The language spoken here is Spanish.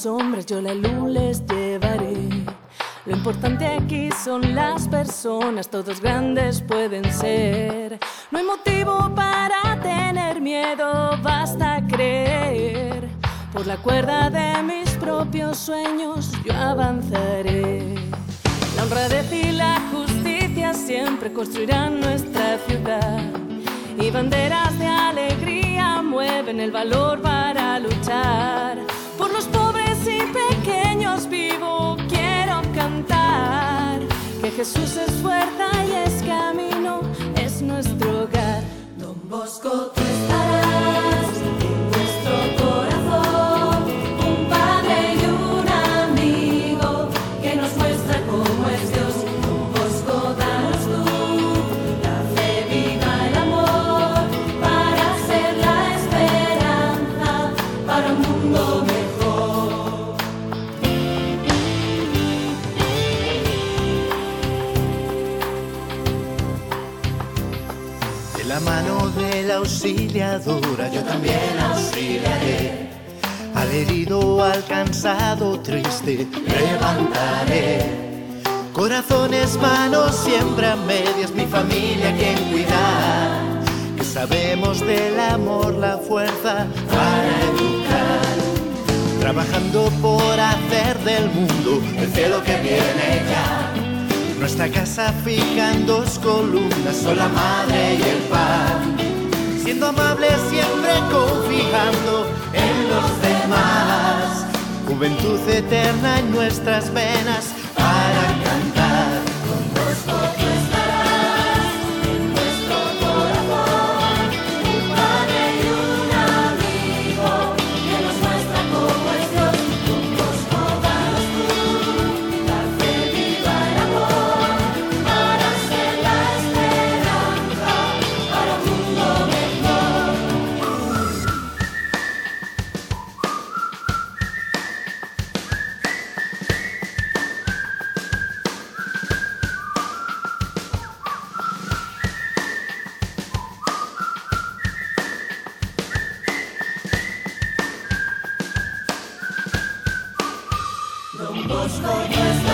sombras, yo la luz les llevaré. Lo importante aquí son las personas, todos grandes pueden ser. No hay motivo para tener miedo, basta creer. Por la cuerda de mis propios sueños yo avanzaré. La honradez y la justicia siempre construirán nuestra ciudad. Y banderas de alegría mueven el valor para luchar. Por los pobres y pequeños vivo, quiero cantar. Que Jesús es fuerza y es camino, es nuestro hogar. Don Bosco, tú estarás en nuestro corazón, un padre y un amigo que nos muestra cómo es Dios. Don Bosco, danos tú la fe, viva el amor, para ser la esperanza para un mundo mejor. De la mano de la auxiliadora yo también auxiliaré. Al herido, al cansado, triste, levantaré. Corazones, manos, siempre a medias, mi familia quien cuidar. Que sabemos del amor la fuerza para educar. Trabajando por hacer del mundo el cielo que viene ya. Nuestra casa fija en dos columnas, son la madre y el pan. Siendo amables siempre confiando en los demás. Juventud eterna en nuestras venas para cantar. Con Bosco tú estarás en nuestro corazón, un padre y un amigo que nos muestra cómo es Dios. Con Bosco danos tú la fe, viva el amor, para ser la esperanza para un mundo mejor. Don Bosco,